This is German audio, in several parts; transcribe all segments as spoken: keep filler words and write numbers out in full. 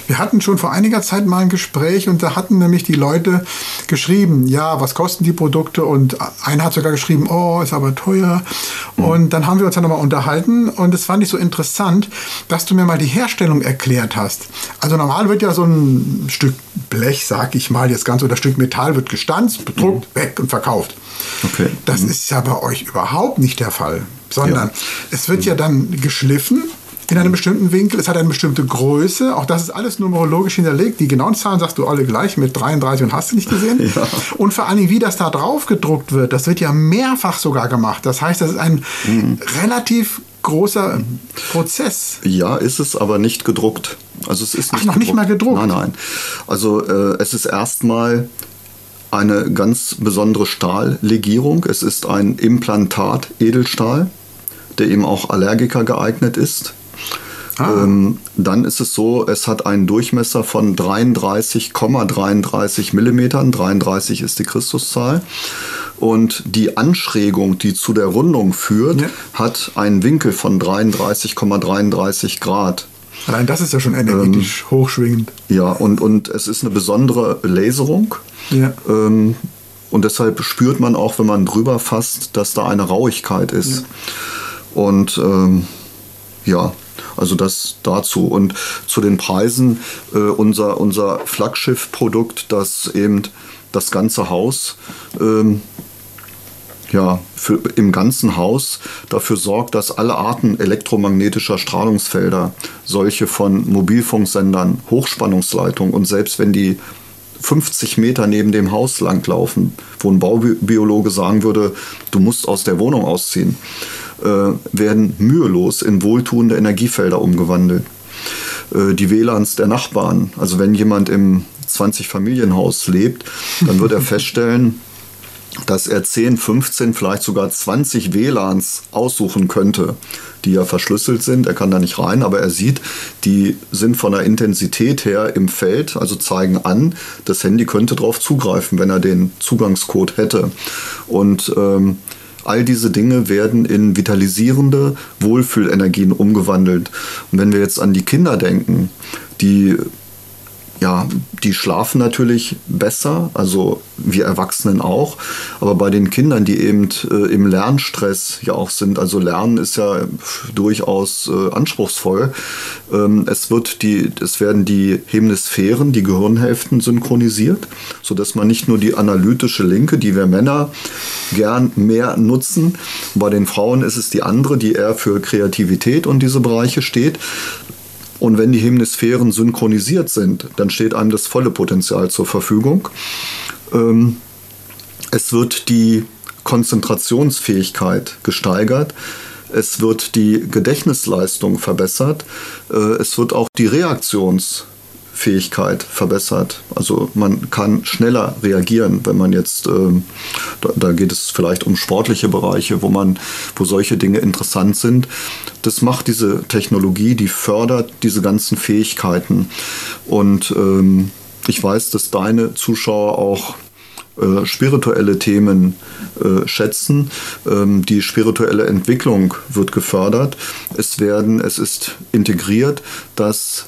Wir hatten schon vor einiger Zeit mal ein Gespräch und da hatten nämlich die Leute geschrieben, ja, was kosten die Produkte? Und einer hat sogar geschrieben, oh, ist aber teuer. Mhm. Und dann haben wir uns dann nochmal unterhalten und es fand ich so interessant, dass du mir mal die Herstellung erklärt hast. Also normal wird ja so ein Stück Blech, sag ich mal, jetzt ganz, oder Stück Metall wird gestanzt, bedruckt, mhm. weg und verkauft. Okay. Das mhm. ist ja bei euch überhaupt nicht der Fall, sondern ja. es wird mhm. ja dann geschliffen in einem bestimmten Winkel, es hat eine bestimmte Größe, auch das ist alles numerologisch hinterlegt. Die genauen Zahlen sagst du alle gleich mit dreiunddreißig und hast du nicht gesehen. Ja. Und vor allem, wie das da drauf gedruckt wird, das wird ja mehrfach sogar gemacht. Das heißt, das ist ein mhm. relativ großer Prozess. Ja, ist es, aber nicht gedruckt. Also es ist nicht Ach, noch gedruckt. Nicht mal gedruckt? Nein, nein. Also äh, es ist erstmal eine ganz besondere Stahllegierung. Es ist ein Implantat Edelstahl, der eben auch Allergiker geeignet ist. Ah. Ähm, dann ist es so, es hat einen Durchmesser von dreiunddreißig Komma dreiunddreißig Millimetern. dreiunddreißig ist die Christuszahl. Und die Anschrägung, die zu der Rundung führt, ja. hat einen Winkel von dreiunddreißig Komma dreiunddreißig Grad. Allein das ist ja schon energetisch ähm, hochschwingend. Ja, und, und es ist eine besondere Laserung. Ja. Ähm, und deshalb spürt man auch, wenn man drüber fasst, dass da eine Rauigkeit ist. Ja. Und ähm, ja, also das dazu. Und zu den Preisen, äh, unser, unser Flaggschiff-Produkt, das eben das ganze Haus ähm, ja, für, im ganzen Haus dafür sorgt, dass alle Arten elektromagnetischer Strahlungsfelder, solche von Mobilfunksendern, Hochspannungsleitungen und selbst wenn die fünfzig Meter neben dem Haus langlaufen, wo ein Baubiologe sagen würde, du musst aus der Wohnung ausziehen, äh, werden mühelos in wohltuende Energiefelder umgewandelt. Äh, die W L A Ns der Nachbarn, also wenn jemand im zwanzig-Familienhaus lebt, dann wird er feststellen, dass er zehn, fünfzehn, vielleicht sogar zwanzig W L A Ns aussuchen könnte, die ja verschlüsselt sind. Er kann da nicht rein, aber er sieht, die sind von der Intensität her im Feld, also zeigen an, das Handy könnte darauf zugreifen, wenn er den Zugangscode hätte. Und ähm, all diese Dinge werden in vitalisierende Wohlfühlenergien umgewandelt. Und wenn wir jetzt an die Kinder denken, die Ja, die schlafen natürlich besser, also wir Erwachsenen auch, aber bei den Kindern, die eben äh, im Lernstress ja auch sind, also Lernen ist ja durchaus äh, anspruchsvoll, ähm, es, wird die, es werden die Hemisphären, die Gehirnhälften synchronisiert, sodass man nicht nur die analytische Linke, die wir Männer gern mehr nutzen, bei den Frauen ist es die andere, die eher für Kreativität und diese Bereiche steht. Und wenn die Hemisphären synchronisiert sind, dann steht einem das volle Potenzial zur Verfügung. Ähm, es wird die Konzentrationsfähigkeit gesteigert. Es wird die Gedächtnisleistung verbessert. Äh, es wird auch die Reaktionsfähigkeit verbessert. Also man kann schneller reagieren, wenn man jetzt, ähm, da, da geht es vielleicht um sportliche Bereiche, wo man, wo solche Dinge interessant sind. Das macht diese Technologie, die fördert diese ganzen Fähigkeiten. Und ähm, ich weiß, dass deine Zuschauer auch äh, spirituelle Themen äh, schätzen. Ähm, die spirituelle Entwicklung wird gefördert. Es werden, es ist integriert, dass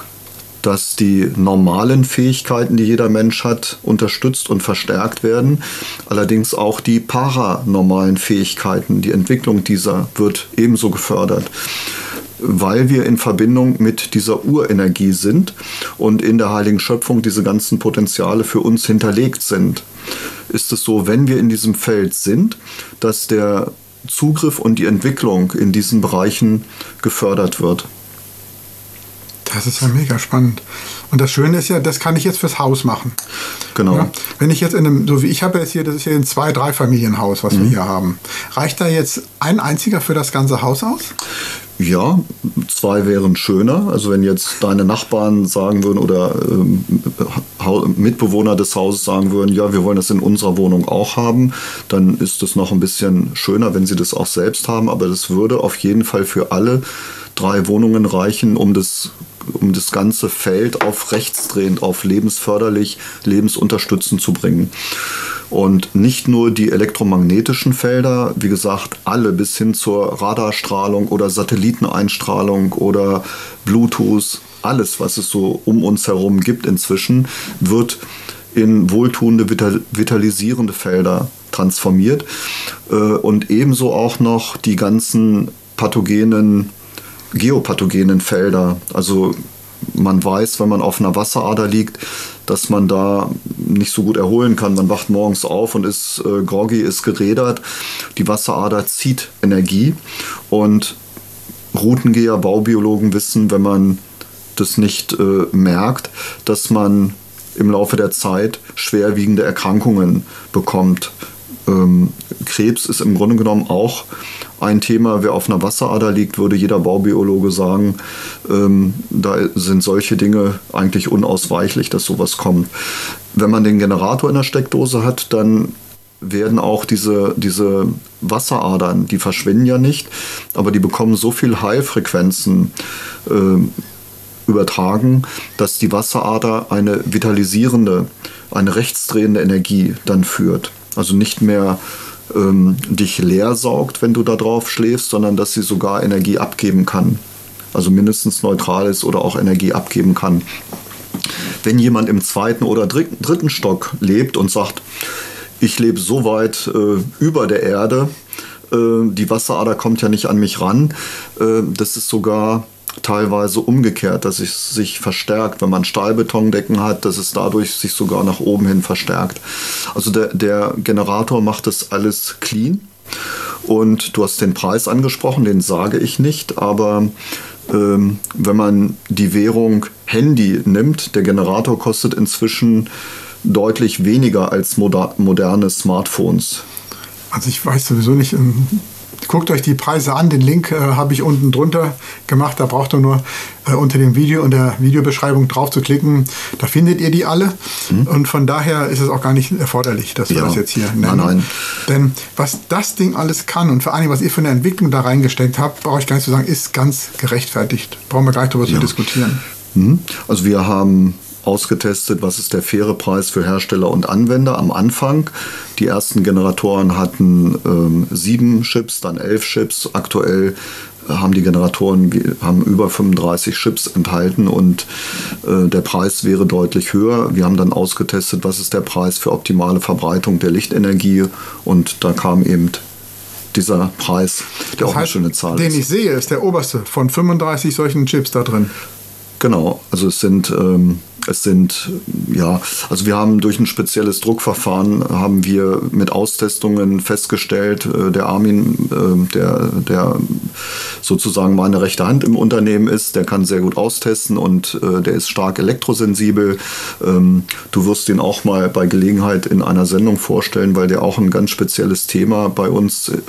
dass die normalen Fähigkeiten, die jeder Mensch hat, unterstützt und verstärkt werden. Allerdings auch die paranormalen Fähigkeiten, die Entwicklung dieser wird ebenso gefördert, weil wir in Verbindung mit dieser Urenergie sind und in der heiligen Schöpfung diese ganzen Potenziale für uns hinterlegt sind. Ist es so, wenn wir in diesem Feld sind, dass der Zugriff und die Entwicklung in diesen Bereichen gefördert wird. Das ist ja mega spannend. Und das Schöne ist ja, das kann ich jetzt fürs Haus machen. Genau. Ja? Wenn ich jetzt in einem, so wie ich habe jetzt hier, das ist hier ein Zwei-, Drei-Familienhaus, was mhm. wir hier haben. Reicht da jetzt ein einziger für das ganze Haus aus? Ja, zwei wären schöner. Also wenn jetzt deine Nachbarn sagen würden oder ähm, Mitbewohner des Hauses sagen würden, ja, wir wollen das in unserer Wohnung auch haben, dann ist es noch ein bisschen schöner, wenn sie das auch selbst haben. Aber das würde auf jeden Fall für alle drei Wohnungen reichen, um das um das ganze Feld auf rechtsdrehend, auf lebensförderlich, lebensunterstützend zu bringen. Und nicht nur die elektromagnetischen Felder, wie gesagt, alle bis hin zur Radarstrahlung oder Satelliteneinstrahlung oder Bluetooth, alles, was es so um uns herum gibt inzwischen, wird in wohltuende, vital- vitalisierende Felder transformiert. Äh, und ebenso auch noch die ganzen pathogenen, geopathogenen Felder. Also man weiß, wenn man auf einer Wasserader liegt, dass man da nicht so gut erholen kann. Man wacht morgens auf und ist äh, groggy, ist gerädert. Die Wasserader zieht Energie. Und Routengeher, Baubiologen wissen, wenn man das nicht äh, merkt, dass man im Laufe der Zeit schwerwiegende Erkrankungen bekommt. Ähm, Krebs ist im Grunde genommen auch ein Thema. Wer auf einer Wasserader liegt, würde jeder Baubiologe sagen, ähm, da sind solche Dinge eigentlich unausweichlich, dass sowas kommt. Wenn man den Generator in der Steckdose hat, dann werden auch diese, diese Wasseradern, die verschwinden ja nicht, aber die bekommen so viel Heilfrequenzen äh, übertragen, dass die Wasserader eine vitalisierende, eine rechtsdrehende Energie dann führt. Also nicht mehr ähm, dich leer saugt, wenn du da drauf schläfst, sondern dass sie sogar Energie abgeben kann. Also mindestens neutral ist oder auch Energie abgeben kann. Wenn jemand im zweiten oder dritten Stock lebt und sagt, ich lebe so weit äh, über der Erde, äh, die Wasserader kommt ja nicht an mich ran, äh, das ist sogar teilweise umgekehrt, dass es sich verstärkt, wenn man Stahlbetondecken hat, dass es dadurch sich sogar nach oben hin verstärkt. Also der, der Generator macht das alles clean. Und du hast den Preis angesprochen, den sage ich nicht, aber ähm, wenn man die Währung Handy nimmt, der Generator kostet inzwischen deutlich weniger als moder- moderne Smartphones. Also ich weiß sowieso nicht, ähm guckt euch die Preise an, den Link äh, habe ich unten drunter gemacht, da braucht ihr nur äh, unter dem Video und der Videobeschreibung drauf zu klicken, da findet ihr die alle mhm. und von daher ist es auch gar nicht erforderlich, dass wir ja. das jetzt hier nennen. Nein, nein. Denn was das Ding alles kann und vor allem, was ihr für eine Entwicklung da reingesteckt habt, brauche ich gar nicht zu sagen, ist ganz gerechtfertigt. Brauchen wir gar nicht darüber ja. zu diskutieren. Mhm. Also wir haben ausgetestet, was ist der faire Preis für Hersteller und Anwender am Anfang. Die ersten Generatoren hatten ähm, sieben Chips, dann elf Chips. Aktuell haben die Generatoren wir haben über fünfunddreißig Chips enthalten und äh, der Preis wäre deutlich höher. Wir haben dann ausgetestet, was ist der Preis für optimale Verbreitung der Lichtenergie und da kam eben dieser Preis, der das auch heißt, eine schöne Zahl den ist. Den ich sehe, ist der oberste von fünfunddreißig solchen Chips da drin. Genau, also es sind, ähm, es sind, ja, also wir haben durch ein spezielles Druckverfahren, haben wir mit Austestungen festgestellt, äh, der Armin, äh, der, der sozusagen meine rechte Hand im Unternehmen ist, der kann sehr gut austesten und äh, der ist stark elektrosensibel. Ähm, du wirst ihn auch mal bei Gelegenheit in einer Sendung vorstellen, weil der auch ein ganz spezielles Thema bei uns äh,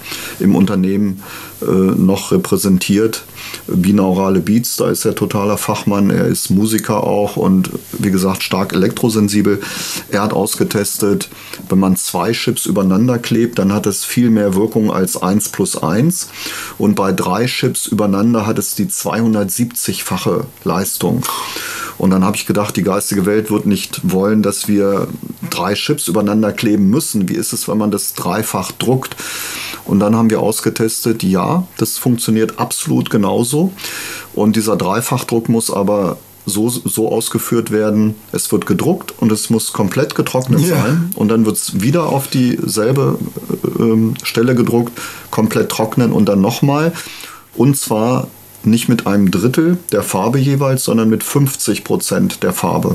im Unternehmen äh, noch repräsentiert. Binaurale Beats, da ist er totaler Fachmann, er ist Musiker auch und wie gesagt stark elektrosensibel. Er hat ausgetestet, wenn man zwei Chips übereinander klebt, dann hat es viel mehr Wirkung als eins plus eins und bei drei Chips übereinander hat es die zweihundertsiebzig-fache Leistung. Und dann habe ich gedacht, die geistige Welt wird nicht wollen, dass wir drei Chips übereinander kleben müssen. Wie ist es, wenn man das dreifach druckt? Und dann haben wir ausgetestet, ja, das funktioniert absolut genauso. Und dieser Dreifachdruck muss aber so, so ausgeführt werden, es wird gedruckt und es muss komplett getrocknet yeah. sein. Und dann wird es wieder auf dieselbe äh, Stelle gedruckt, komplett trocknen und dann nochmal. Und zwar nicht mit einem Drittel der Farbe jeweils, sondern mit fünfzig Prozent der Farbe.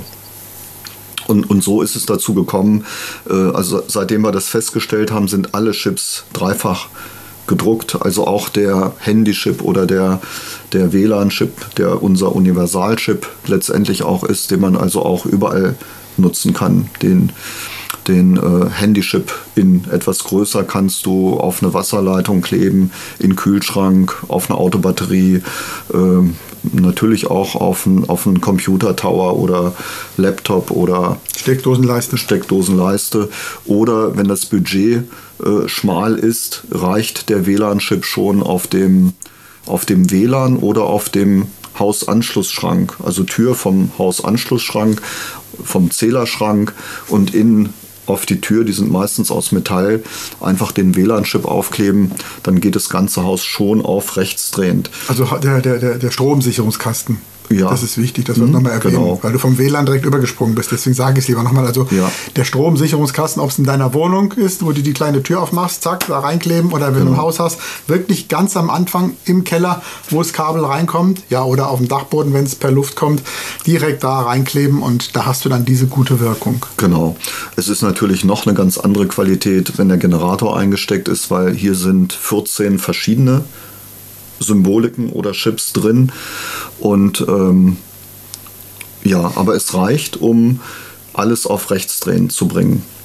Und, und so ist es dazu gekommen, äh, also seitdem wir das festgestellt haben, sind alle Chips dreifach gedruckt, also auch der Handy-Chip oder der, der W L A N-Chip, der unser Universal-Chip letztendlich auch ist, den man also auch überall nutzen kann. Den, den äh, Handy-Chip in etwas größer kannst du auf eine Wasserleitung kleben, in den Kühlschrank, auf eine Autobatterie, äh, natürlich auch auf einen, auf einen Computer-Tower oder Laptop oder Steckdosenleiste. Steckdosenleiste. Oder wenn das Budget äh, schmal ist, reicht der W L A N-Chip schon auf dem, auf dem W L A N oder auf dem Hausanschlussschrank. Also Tür vom Hausanschlussschrank, vom Zählerschrank und innen auf die Tür, die sind meistens aus Metall, einfach den W L A N-Chip aufkleben, dann geht das ganze Haus schon auf rechtsdrehend. Also der, der, der Stromsicherungskasten Ja. Das ist wichtig, das wird mhm, nochmal erwähnen, genau. weil du vom W L A N direkt übergesprungen bist. Deswegen sage ich es lieber nochmal. Also ja. der Stromsicherungskasten, ob es in deiner Wohnung ist, wo du die kleine Tür aufmachst, zack, da reinkleben, oder wenn genau. du ein Haus hast, wirklich ganz am Anfang im Keller, wo das Kabel reinkommt, ja, oder auf dem Dachboden, wenn es per Luft kommt, direkt da reinkleben und da hast du dann diese gute Wirkung. Genau. Es ist natürlich noch eine ganz andere Qualität, wenn der Generator eingesteckt ist, weil hier sind vierzehn verschiedene Symboliken oder Chips drin und ähm, ja, aber es reicht, um alles auf Rechtsdrehen zu bringen.